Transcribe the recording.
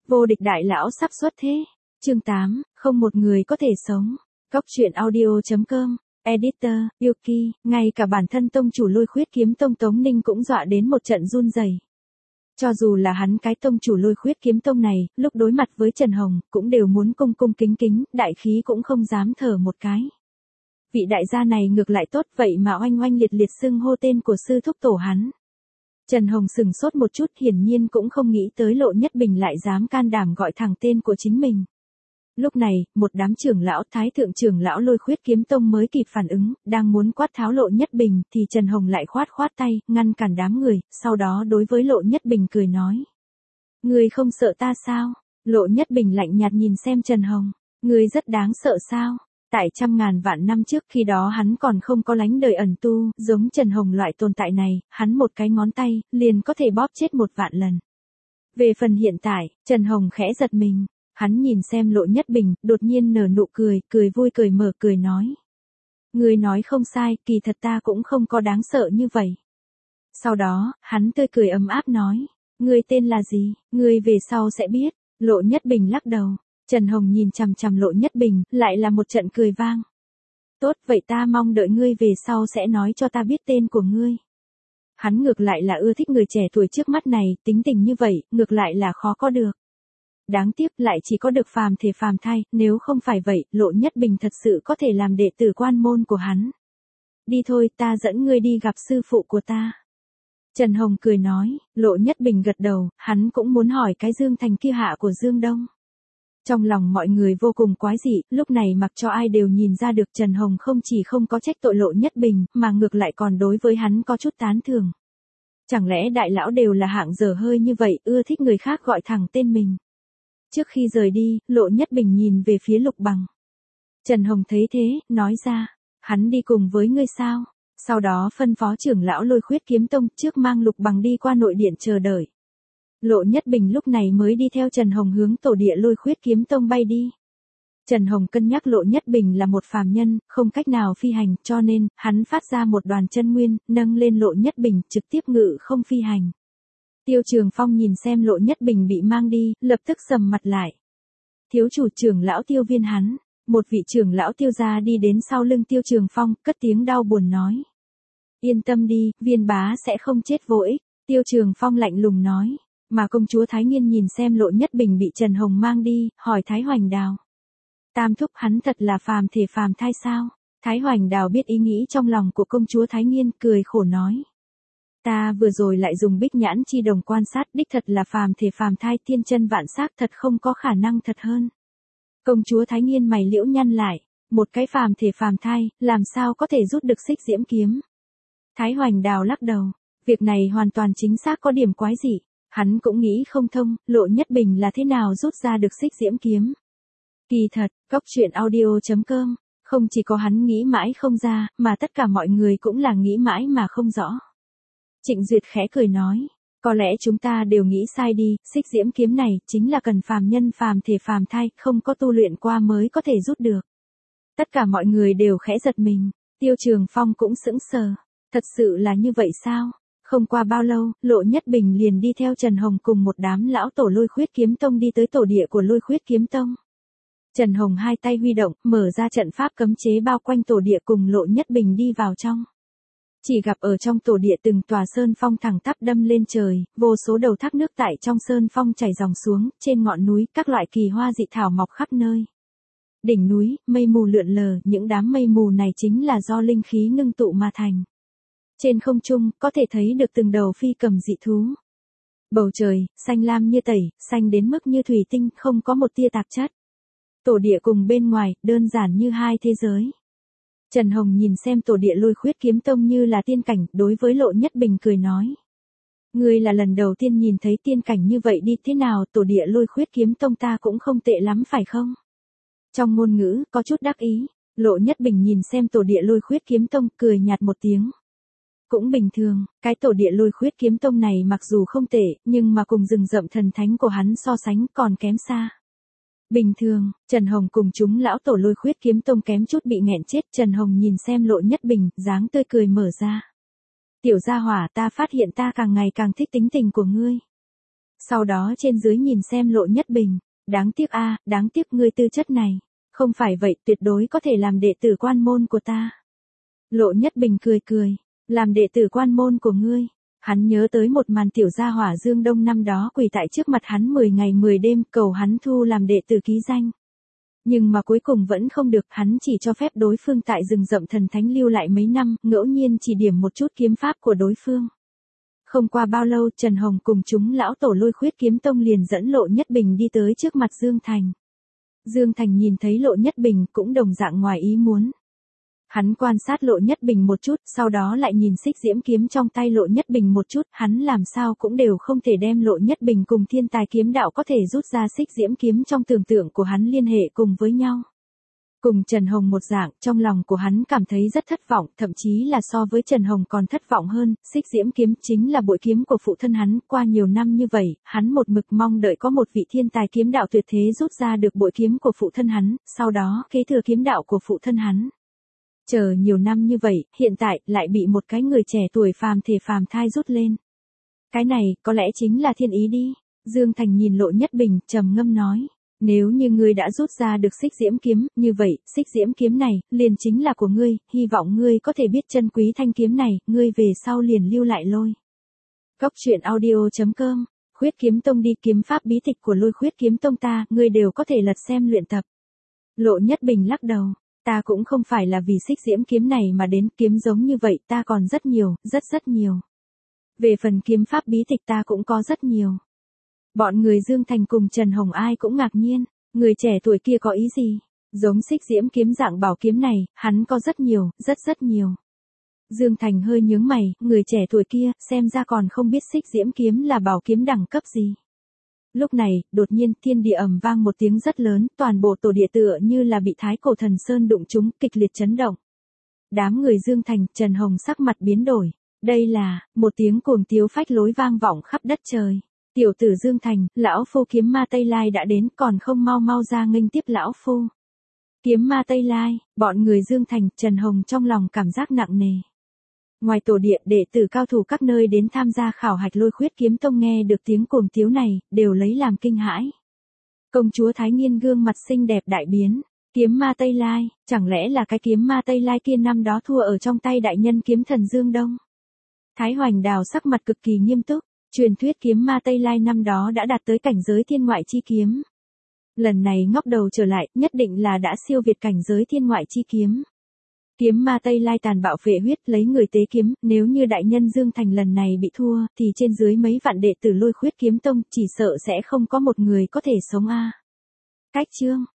Vô địch đại lão sắp xuất thế. Chương 8, không một người có thể sống. Góc truyện audio.com. Editor, Yuki, ngay cả bản thân tông chủ Lôi Khuyết Kiếm Tông Tống Ninh cũng dọa đến một trận run rẩy. Cho dù là hắn cái tông chủ Lôi Khuyết Kiếm Tông này, lúc đối mặt với Trần Hồng, cũng đều muốn cung cung kính kính, đại khí cũng không dám thở một cái. Vị đại gia này ngược lại tốt vậy mà oanh oanh liệt liệt xưng hô tên của sư thúc tổ hắn. Trần Hồng sừng sốt một chút, hiển nhiên cũng không nghĩ tới Lộ Nhất Bình lại dám can đảm gọi thẳng tên của chính mình. Lúc này, một đám trưởng lão, thái thượng trưởng lão Lôi Khuyết Kiếm Tông mới kịp phản ứng, đang muốn quát tháo Lộ Nhất Bình thì Trần Hồng lại khoát tay, ngăn cản đám người, sau đó đối với Lộ Nhất Bình cười nói. Người không sợ ta sao? Lộ Nhất Bình lạnh nhạt nhìn xem Trần Hồng. Người rất đáng sợ sao? Tại trăm ngàn vạn năm trước khi đó hắn còn không có lánh đời ẩn tu, giống Trần Hồng loại tồn tại này, hắn một cái ngón tay, liền có thể bóp chết 1 vạn lần. Về phần hiện tại, Trần Hồng khẽ giật mình, hắn nhìn xem Lộ Nhất Bình, đột nhiên nở nụ cười, cười vui cười mở cười nói. Người nói không sai, kỳ thật ta cũng không có đáng sợ như vậy. Sau đó, hắn tươi cười ấm áp nói, người tên là gì, người về sau sẽ biết. Lộ Nhất Bình lắc đầu. Trần Hồng nhìn chằm chằm Lộ Nhất Bình, lại là một trận cười vang. Tốt, vậy ta mong đợi ngươi về sau sẽ nói cho ta biết tên của ngươi. Hắn ngược lại là ưa thích người trẻ tuổi trước mắt này, tính tình như vậy, ngược lại là khó có được. Đáng tiếc lại chỉ có được phàm thể phàm thai, nếu không phải vậy, Lộ Nhất Bình thật sự có thể làm đệ tử quan môn của hắn. Đi thôi, ta dẫn ngươi đi gặp sư phụ của ta. Trần Hồng cười nói, Lộ Nhất Bình gật đầu, hắn cũng muốn hỏi cái Dương Thành kia hạ của Dương Đông. Trong lòng mọi người vô cùng quái dị, lúc này mặc cho ai đều nhìn ra được Trần Hồng không chỉ không có trách tội Lộ Nhất Bình, mà ngược lại còn đối với hắn có chút tán thưởng. Chẳng lẽ đại lão đều là hạng dở hơi như vậy, ưa thích người khác gọi thẳng tên mình. Trước khi rời đi, Lộ Nhất Bình nhìn về phía Lục Bằng. Trần Hồng thấy thế, nói ra, hắn đi cùng với ngươi sao? Sau đó phân phó trưởng lão Lôi Khuyết Kiếm Tông trước mang Lục Bằng đi qua nội điện chờ đợi. Lộ Nhất Bình lúc này mới đi theo Trần Hồng hướng tổ địa Lôi Khuyết Kiếm Tông bay đi. Trần Hồng cân nhắc Lộ Nhất Bình là một phàm nhân, không cách nào phi hành, cho nên, hắn phát ra một đoàn chân nguyên, nâng lên Lộ Nhất Bình, trực tiếp ngự không phi hành. Tiêu Trường Phong nhìn xem Lộ Nhất Bình bị mang đi, lập tức sầm mặt lại. Thiếu chủ trưởng lão Tiêu Viên hắn, một vị trưởng lão Tiêu gia đi đến sau lưng Tiêu Trường Phong, cất tiếng đau buồn nói. Yên tâm đi, Viên bá sẽ không chết vô ích, Tiêu Trường Phong lạnh lùng nói. Mà công chúa Thái Nghiên nhìn xem Lộ Nhất Bình bị Trần Hồng mang đi, hỏi Thái Hoành Đào. Tam thúc hắn thật là phàm thể phàm thai sao? Thái Hoành Đào biết ý nghĩ trong lòng của công chúa Thái Nghiên, cười khổ nói. Ta vừa rồi lại dùng bích nhãn chi đồng quan sát, đích thật là phàm thể phàm thai, thiên chân vạn xác, thật không có khả năng thật hơn. Công chúa Thái Nghiên mày liễu nhăn lại, một cái phàm thể phàm thai, làm sao có thể rút được xích diễm kiếm? Thái Hoành Đào lắc đầu, việc này hoàn toàn chính xác có điểm quái dị. Hắn cũng nghĩ không thông, Lộ Nhất Bình là thế nào rút ra được xích diễm kiếm. Kỳ thật, góc truyện audio.com, không chỉ có hắn nghĩ mãi không ra, mà tất cả mọi người cũng là nghĩ mãi mà không rõ. Trịnh Duyệt khẽ cười nói, có lẽ chúng ta đều nghĩ sai đi, xích diễm kiếm này chính là cần phàm nhân phàm thể phàm thai, không có tu luyện qua mới có thể rút được. Tất cả mọi người đều khẽ giật mình, Tiêu Trường Phong cũng sững sờ, thật sự là như vậy sao? Không qua bao lâu, Lộ Nhất Bình liền đi theo Trần Hồng cùng một đám lão tổ Lôi Khuyết Kiếm Tông đi tới tổ địa của Lôi Khuyết Kiếm Tông. Trần Hồng hai tay huy động, mở ra trận pháp cấm chế bao quanh tổ địa cùng Lộ Nhất Bình đi vào trong. Chỉ gặp ở trong tổ địa từng tòa sơn phong thẳng tắp đâm lên trời, vô số đầu thác nước tại trong sơn phong chảy dòng xuống, trên ngọn núi các loại kỳ hoa dị thảo mọc khắp nơi. Đỉnh núi, mây mù lượn lờ, những đám mây mù này chính là do linh khí ngưng tụ mà thành. Trên không trung, có thể thấy được từng đầu phi cầm dị thú. Bầu trời, xanh lam như tẩy, xanh đến mức như thủy tinh, không có một tia tạp chất. Tổ địa cùng bên ngoài, đơn giản như hai thế giới. Trần Hồng nhìn xem tổ địa Lôi Khuyết Kiếm Tông như là tiên cảnh, đối với Lộ Nhất Bình cười nói. Ngươi là lần đầu tiên nhìn thấy tiên cảnh như vậy đi, thế nào, tổ địa Lôi Khuyết Kiếm Tông ta cũng không tệ lắm phải không? Trong ngôn ngữ, có chút đắc ý, Lộ Nhất Bình nhìn xem tổ địa Lôi Khuyết Kiếm Tông, cười nhạt một tiếng. Cũng bình thường, cái tổ địa Lôi Khuyết Kiếm Tông này mặc dù không tệ, nhưng mà cùng rừng rậm thần thánh của hắn so sánh còn kém xa. Bình thường, Trần Hồng cùng chúng lão tổ Lôi Khuyết Kiếm Tông kém chút bị nghẹn chết. Trần Hồng nhìn xem Lộ Nhất Bình, dáng tươi cười mở ra. Tiểu gia hỏa, ta phát hiện ta càng ngày càng thích tính tình của ngươi. Sau đó trên dưới nhìn xem Lộ Nhất Bình, đáng tiếc a, đáng tiếc ngươi tư chất này, không phải vậy tuyệt đối có thể làm đệ tử quan môn của ta. Lộ Nhất Bình cười cười, làm đệ tử quan môn của ngươi. Hắn nhớ tới một màn tiểu gia hỏa Dương Đông năm đó quỳ tại trước mặt hắn 10 ngày 10 đêm cầu hắn thu làm đệ tử ký danh. Nhưng mà cuối cùng vẫn không được, hắn chỉ cho phép đối phương tại rừng rậm thần thánh lưu lại mấy năm, ngẫu nhiên chỉ điểm một chút kiếm pháp của đối phương. Không qua bao lâu Trần Hồng cùng chúng lão tổ Lôi Khuyết Kiếm Tông liền dẫn Lộ Nhất Bình đi tới trước mặt Dương Thành. Dương Thành nhìn thấy Lộ Nhất Bình cũng đồng dạng ngoài ý muốn. Hắn quan sát Lộ Nhất Bình một chút, sau đó lại nhìn xích diễm kiếm trong tay Lộ Nhất Bình một chút, hắn làm sao cũng đều không thể đem Lộ Nhất Bình cùng thiên tài kiếm đạo có thể rút ra xích diễm kiếm trong tưởng tượng của hắn liên hệ cùng với nhau. Cùng Trần Hồng một dạng, trong lòng của hắn cảm thấy rất thất vọng, thậm chí là so với Trần Hồng còn thất vọng hơn, xích diễm kiếm chính là bội kiếm của phụ thân hắn, qua nhiều năm như vậy, hắn một mực mong đợi có một vị thiên tài kiếm đạo tuyệt thế rút ra được bội kiếm của phụ thân hắn, sau đó kế thừa kiếm đạo của phụ thân hắn. Chờ nhiều năm như vậy, hiện tại lại bị một cái người trẻ tuổi phàm thể phàm thai rút lên. Cái này, có lẽ chính là thiên ý đi. Dương Thành nhìn Lộ Nhất Bình, trầm ngâm nói. Nếu như ngươi đã rút ra được xích diễm kiếm, như vậy, xích diễm kiếm này, liền chính là của ngươi, hy vọng ngươi có thể biết trân quý thanh kiếm này, ngươi về sau liền lưu lại Lôi. Góc truyện audio.com, Khuyết Kiếm Tông đi kiếm pháp bí tịch của Lôi Khuyết Kiếm Tông ta, ngươi đều có thể lật xem luyện tập. Lộ Nhất Bình lắc đầu. Ta cũng không phải là vì xích diễm kiếm này mà đến, kiếm giống như vậy ta còn rất nhiều, rất nhiều. Về phần kiếm pháp bí tịch ta cũng có rất nhiều. Bọn người Dương Thành cùng Trần Hồng ai cũng ngạc nhiên, người trẻ tuổi kia có ý gì? Giống xích diễm kiếm dạng bảo kiếm này, hắn có rất nhiều, rất nhiều. Dương Thành hơi nhướng mày, người trẻ tuổi kia, xem ra còn không biết xích diễm kiếm là bảo kiếm đẳng cấp gì. Lúc này, đột nhiên thiên địa ầm vang một tiếng rất lớn, toàn bộ tổ địa tựa như là bị Thái Cổ Thần Sơn đụng trúng, kịch liệt chấn động. Đám người Dương Thành, Trần Hồng sắc mặt biến đổi. Đây là, một tiếng cuồng tiếu phách lối vang vọng khắp đất trời. Tiểu tử Dương Thành, lão phu kiếm ma Tây Lai đã đến, còn không mau mau ra nghênh tiếp lão phu. Kiếm ma Tây Lai, bọn người Dương Thành, Trần Hồng trong lòng cảm giác nặng nề. Ngoài tổ địa, đệ tử cao thủ các nơi đến tham gia khảo hạch Lôi Khuyết Kiếm Tông nghe được tiếng cuồng tiếu này, đều lấy làm kinh hãi. Công chúa Thái Nghiên gương mặt xinh đẹp đại biến, kiếm ma Tây Lai, chẳng lẽ là cái kiếm ma Tây Lai kia năm đó thua ở trong tay đại nhân kiếm thần Dương Đông? Thái Hoành Đào sắc mặt cực kỳ nghiêm túc, truyền thuyết kiếm ma Tây Lai năm đó đã đạt tới cảnh giới thiên ngoại chi kiếm. Lần này ngóc đầu trở lại, nhất định là đã siêu việt cảnh giới thiên ngoại chi kiếm. Kiếm ma Tây Lai tàn bạo phệ huyết lấy người tế kiếm, nếu như đại nhân Dương Thành lần này bị thua, thì trên dưới mấy vạn đệ tử Lôi Khuyết Kiếm Tông chỉ sợ sẽ không có một người có thể sống a. Cách chương